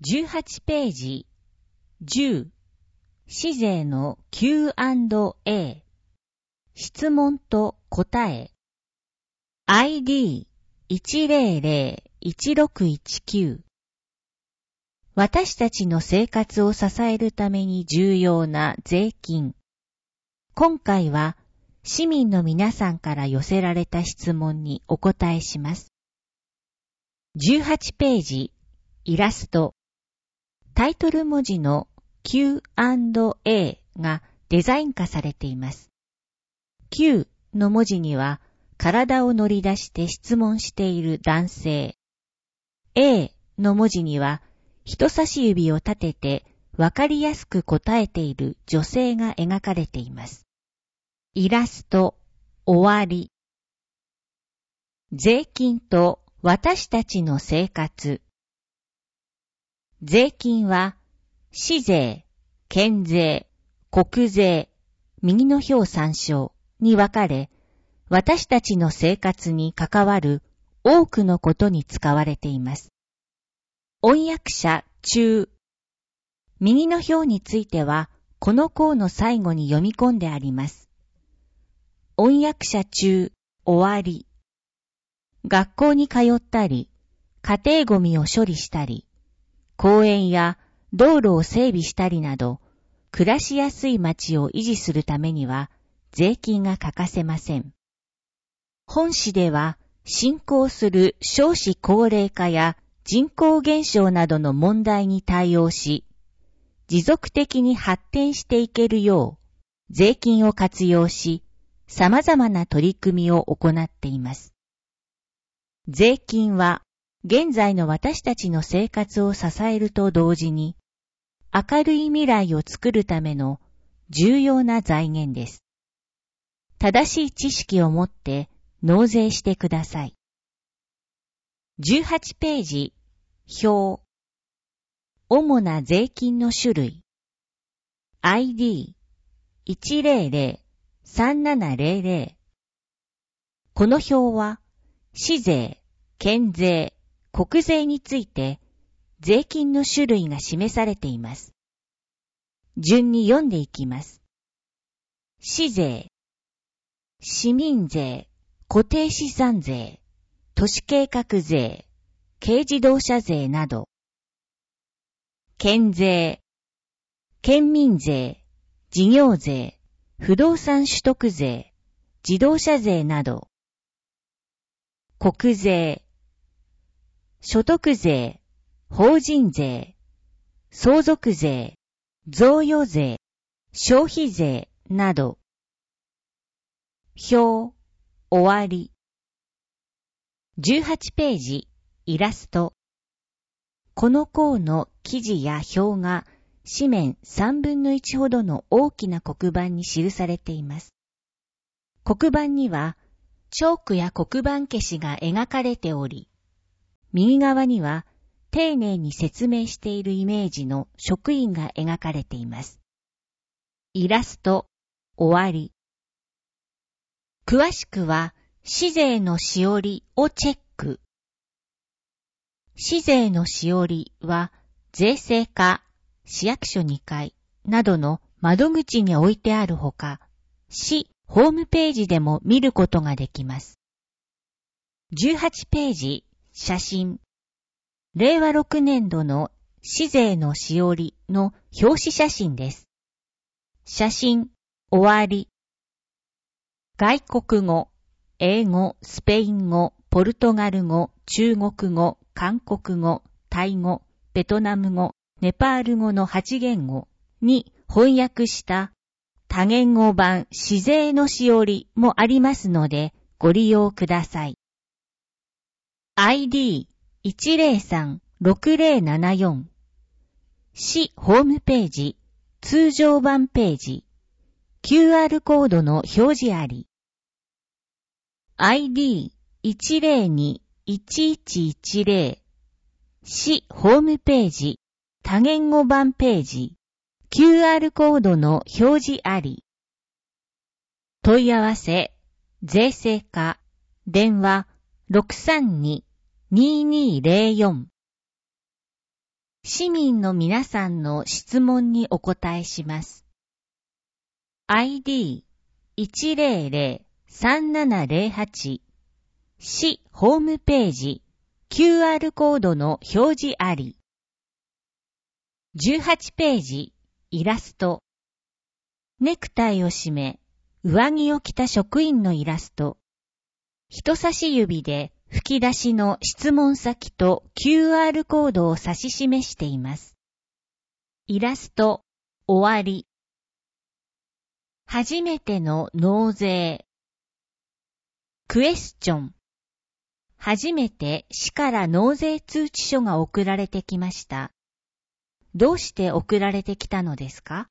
18ページ10市税の Q&A 質問と答え ID1001619 私たちの生活を支えるために重要な税金。今回は市民の皆さんから寄せられた質問にお答えします。18ページイラストタイトル文字の Q&A がデザイン化されています。Q の文字には体を乗り出して質問している男性。A の文字には人差し指を立ててわかりやすく答えている女性が描かれています。イラスト終わり。税金と私たちの生活。税金は、市税、県税、国税、右の表参照に分かれ、私たちの生活に関わる多くのことに使われています。音訳者中。右の表については、この項の最後に読み込んであります。音訳者中、終わり。学校に通ったり、家庭ゴミを処理したり、公園や道路を整備したりなど、暮らしやすい街を維持するためには、税金が欠かせません。本誌では、進行する少子高齢化や人口減少などの問題に対応し、持続的に発展していけるよう、税金を活用し、様々な取り組みを行っています。税金は、現在の私たちの生活を支えると同時に、明るい未来を作るための重要な財源です。正しい知識を持って納税してください。18ページ、表。主な税金の種類。ID1003700。この表は、市税、県税、国税について税金の種類が示されています。順に読んでいきます。市税、市民税、固定資産税、都市計画税、軽自動車税など。県税、県民税、事業税、不動産取得税、自動車税など。国税、所得税、法人税、相続税、贈与税、消費税など。表、終わり。18ページ、イラスト。この項の記事や表が紙面3分の1ほどの大きな黒板に記されています。黒板には、チョークや黒板消しが描かれており、右側には丁寧に説明しているイメージの職員が描かれています。イラスト、終わり。詳しくは、市税のしおりをチェック。市税のしおりは、税制課、市役所2階などの窓口に置いてあるほか、市ホームページでも見ることができます。18ページ、写真。令和6年度の市税のしおりの表紙写真です。写真、終わり。外国語、英語、スペイン語、ポルトガル語、中国語、韓国語、タイ語、ベトナム語、ネパール語の8言語に翻訳した多言語版市税のしおりもありますのでご利用ください。ID1036074 市ホームページ通常版ページ QR コードの表示あり ID1021110 市ホームページ多言語版ページ QR コードの表示あり。問い合わせ、税制課、電話632-2204 市民の皆さんの質問にお答えします。ID1003708 市ホームページ QR コードの表示あり。18ページイラスト。ネクタイを締め、上着を着た職員のイラスト。人差し指で吹き出しの質問先と QR コードを指し示しています。イラスト、終わり。初めての納税。クエスチョン。初めて市から納税通知書が送られてきました。どうして送られてきたのですか？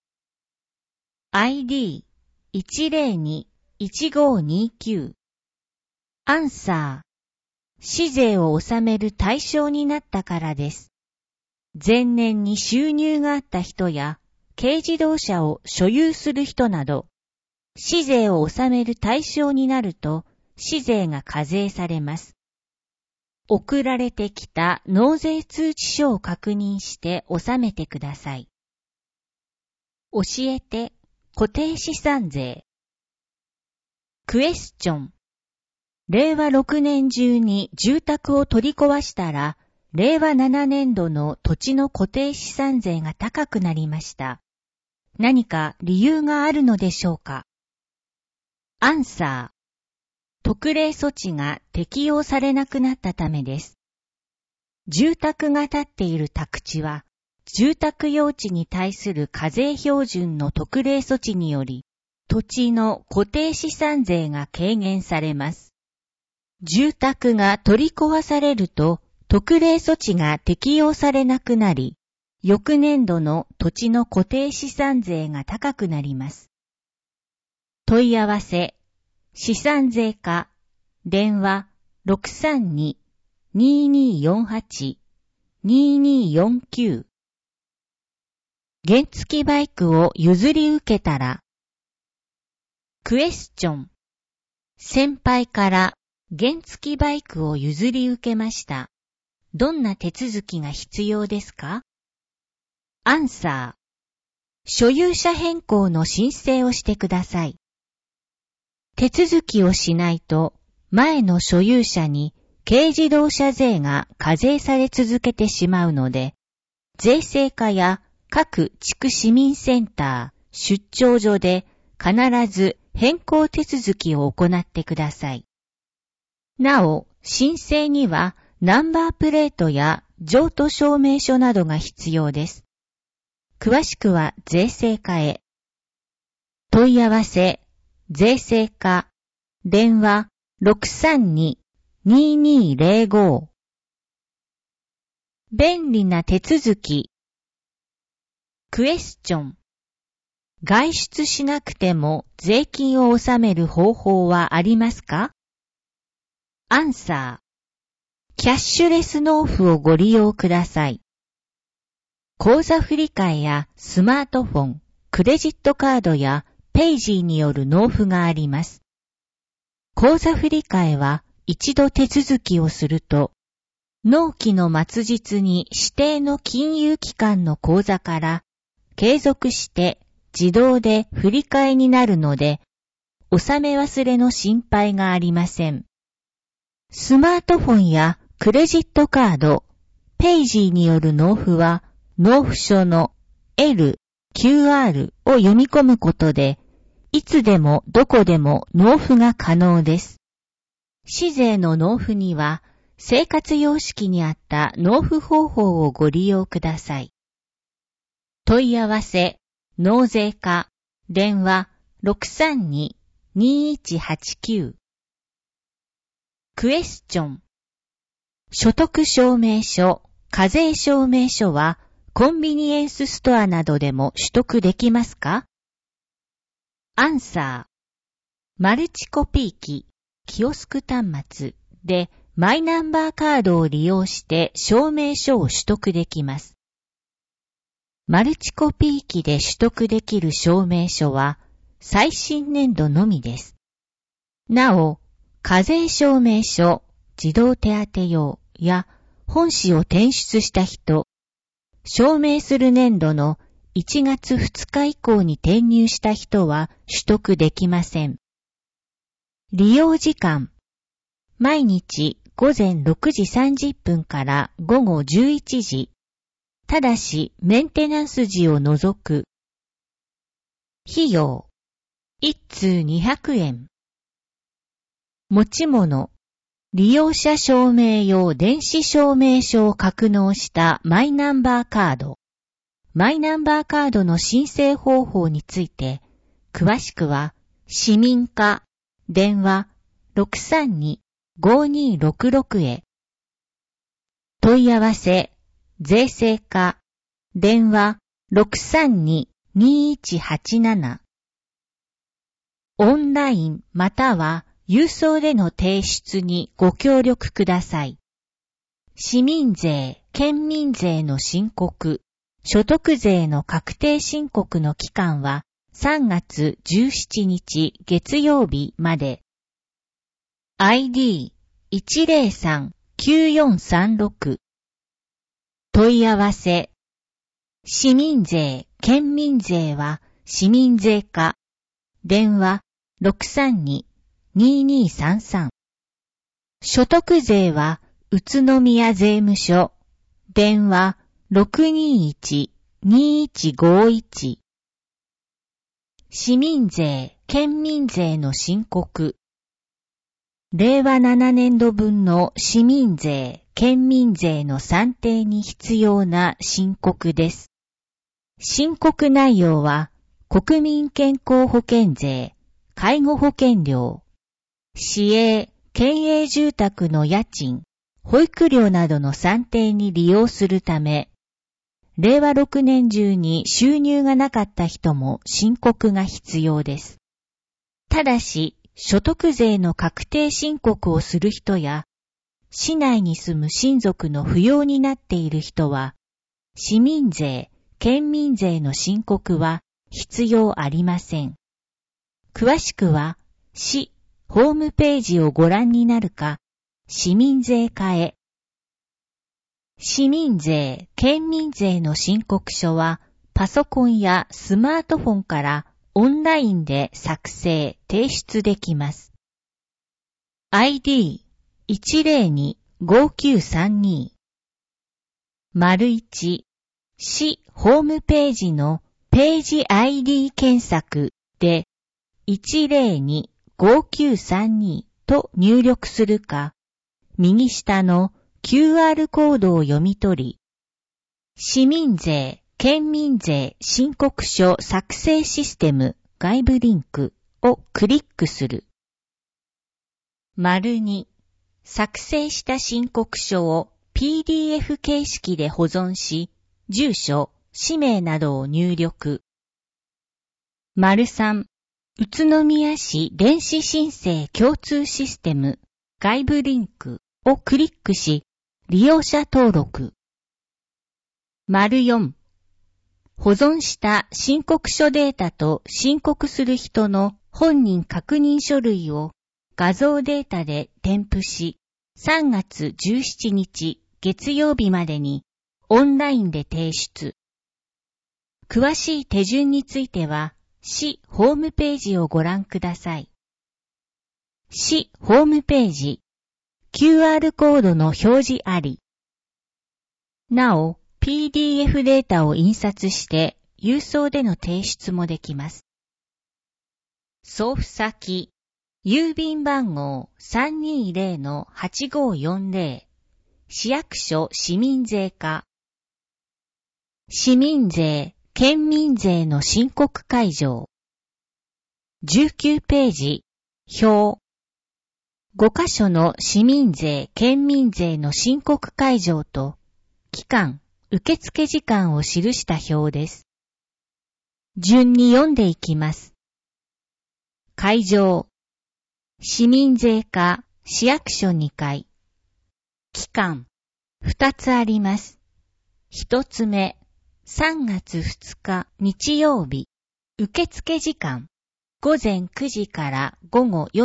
ID1021529 アンサー。市税を納める対象になったからです。前年に収入があった人や軽自動車を所有する人など、市税を納める対象になると市税が課税されます。送られてきた納税通知書を確認して納めてください。教えて固定資産税。クエスチョン。令和6年中に住宅を取り壊したら、令和7年度の土地の固定資産税が高くなりました。何か理由があるのでしょうか？アンサー。特例措置が適用されなくなったためです。住宅が建っている宅地は、住宅用地に対する課税標準の特例措置により、土地の固定資産税が軽減されます。住宅が取り壊されると、特例措置が適用されなくなり、翌年度の土地の固定資産税が高くなります。問い合わせ、資産税課、電話 632-2248-2249 原付バイクを譲り受けたら、クエスチョン。先輩から原付バイクを譲り受けました。どんな手続きが必要ですか？アンサー。所有者変更の申請をしてください。手続きをしないと、前の所有者に軽自動車税が課税され続けてしまうので、税制課や各地区市民センター、出張所で必ず変更手続きを行ってください。なお、申請にはナンバープレートや譲渡証明書などが必要です。詳しくは税制課へ。問い合わせ、税制課、電話 632-2205 便利な手続き。クエスチョン。外出しなくても税金を納める方法はありますか？アンサー。キャッシュレス納付をご利用ください。口座振替やスマートフォン、クレジットカードやペイジーによる納付があります。口座振替は一度手続きをすると、納期の末日に指定の金融機関の口座から継続して自動で振り替えになるので、納め忘れの心配がありません。スマートフォンやクレジットカード、ペイジーによる納付は、納付書の L、QR を読み込むことで、いつでもどこでも納付が可能です。市税の納付には、生活様式に合った納付方法をご利用ください。問い合わせ、納税課、電話 632-2189 クエスチョン。所得証明書、課税証明書はコンビニエンスストアなどでも取得できますか？アンサー。マルチコピー機、キオスク端末でマイナンバーカードを利用して証明書を取得できます。マルチコピー機で取得できる証明書は最新年度のみです。なお、課税証明書、児童手当用や本紙を転出した人、 証明する年度の1月2日以降に転入した人は取得できません。利用時間。毎日午前6時30分から午後11時。ただしメンテナンス時を除く。費用。1通200円。持ち物。利用者証明用電子証明書を格納したマイナンバーカード。マイナンバーカードの申請方法について、詳しくは、市民課、電話 632-5266 へ。問い合わせ、税制課、電話 632-2187。オンラインまたは郵送での提出にご協力ください。市民税、県民税の申告、所得税の確定申告の期間は3月17日月曜日まで。ID103-9436 問い合わせ。市民税、県民税は市民税課。電話 632-2233。所得税は宇都宮税務署。電話 621-2151。市民税、県民税の申告。令和7年度分の市民税、県民税の算定に必要な申告です。申告内容は、国民健康保険税、介護保険料、市営、県営住宅の家賃、保育料などの算定に利用するため、令和6年中に収入がなかった人も申告が必要です。ただし、所得税の確定申告をする人や、市内に住む親族の扶養になっている人は、市民税、県民税の申告は必要ありません。詳しくは、市ホームページをご覧になるか、市民税課へ。市民税、県民税の申告書は、パソコンやスマートフォンからオンラインで作成、提出できます。ID102-5932 1市ホームページのページ ID 検索で102-5932と入力するか、右下のQR コードを読み取り、市民税、県民税申告書作成システム外部リンクをクリックする。2、作成した申告書を PDF 形式で保存し、住所、氏名などを入力。3、宇都宮市電子申請共通システム外部リンクをクリックし、利用者登録。4、保存した申告書データと申告する人の本人確認書類を画像データで添付し、3月17日月曜日までにオンラインで提出。詳しい手順については、市ホームページをご覧ください。市ホームページ、QR コードの表示あり。なお、PDF データを印刷して郵送での提出もできます。送付先、郵便番号 320-8540 市役所市民税課。市民税、県民税の申告開場。19ページ、表。5箇所の市民税、県民税の申告開場と、期間、受付時間を記した表です。順に読んでいきます。開場。市民税課、市役所2階。期間、2つあります。1つ目、3月2日日曜日。受付時間、午前9時から午後4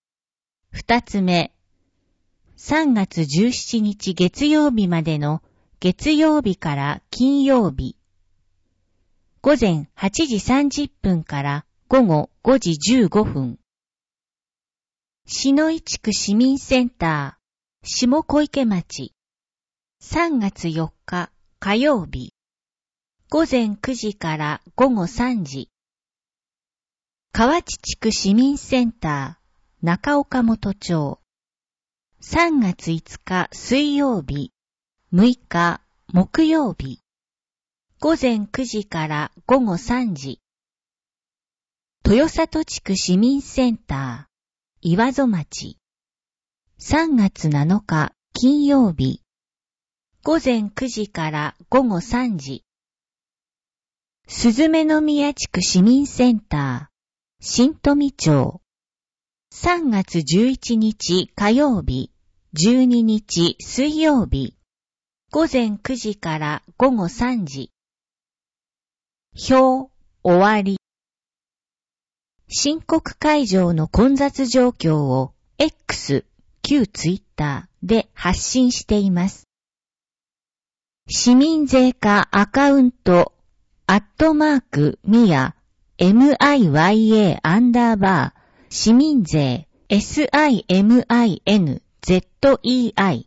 時。2つ目、3月17日月曜日までの月曜日から金曜日。午前8時30分から午後5時15分。篠井地区市民センター、下小池町。3月4日火曜日。午前9時から午後3時。河内地区市民センター、中岡本町。3月5日水曜日。6日木曜日。午前9時から午後3時。豊里地区市民センター、岩戸町。3月7日金曜日。午前9時から午後3時。鈴目宮地区市民センター、新富町。3月11日火曜日、12日水曜日。午前9時から午後3時。表、終わり。申告会場の混雑状況を X、旧ツイッターで発信しています。市民税課アカウント、@MIA、MIYA_ 市民税、SIMINZEI。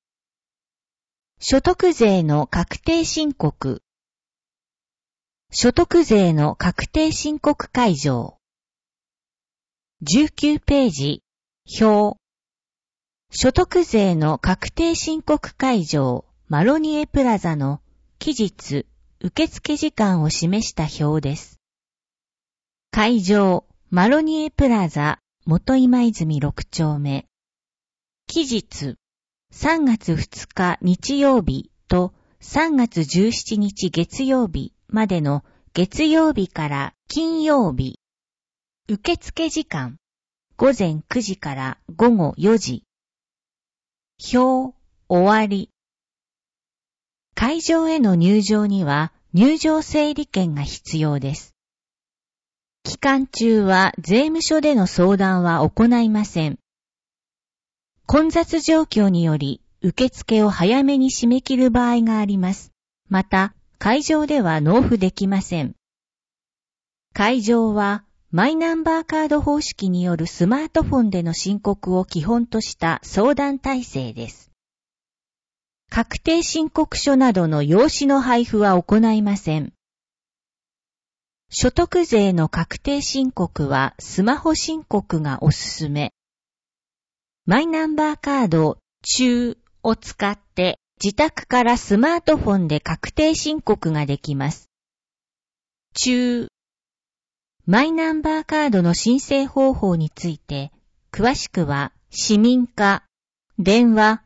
所得税の確定申告。所得税の確定申告会場。19ページ、表。所得税の確定申告会場、マロニエプラザの期日、受付時間を示した表です。会場、マロニエプラザ、元今泉6丁目。期日、3月2日日曜日と3月17日月曜日までの月曜日から金曜日。受付時間、午前9時から午後4時。表、終わり。会場への入場には入場整理券が必要です。期間中は税務署での相談は行いません。混雑状況により受付を早めに締め切る場合があります。また、会場では納付できません。会場はマイナンバーカード方式によるスマートフォンでの申告を基本とした相談体制です。確定申告書などの用紙の配布は行いません。所得税の確定申告はスマホ申告がおすすめ。マイナンバーカード中を使って自宅からスマートフォンで確定申告ができます。中。マイナンバーカードの申請方法について、詳しくは市民課、電話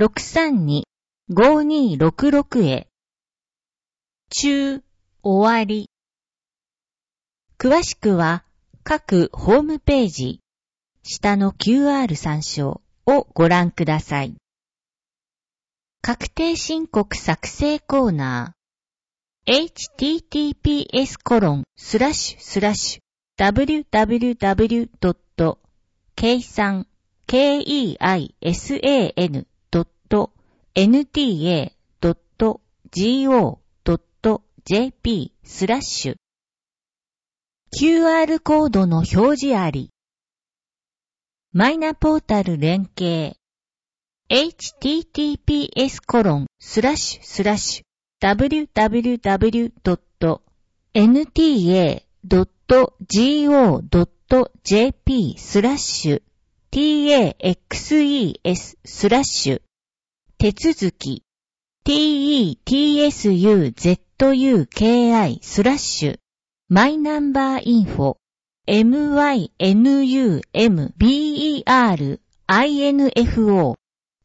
632-5266 へ。中、終わり。詳しくは各ホームページ、下の QR 参照をご覧ください。確定申告作成コーナー。www.keisan.nta.go.jp/ QR コードの表示あり。マイナポータル連携。https://www.nta.go.jp/taxes/ 手続き tetsuzuki/ マイナンバーインフォ mynumberinfo/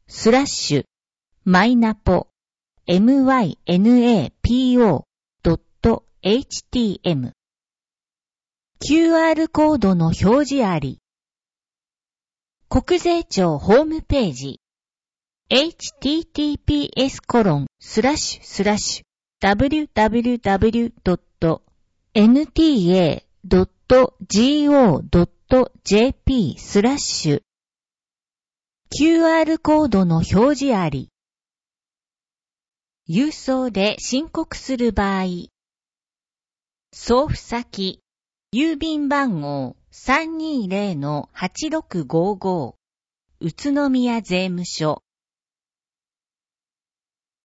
マイナポ mynapo.htm QR コードの表示あり。国税庁ホームページ。https://www.nta.go.jp/ QR コードの表示あり。 郵送で申告する場合、送付先、郵便番号 320-8655 宇都宮税務署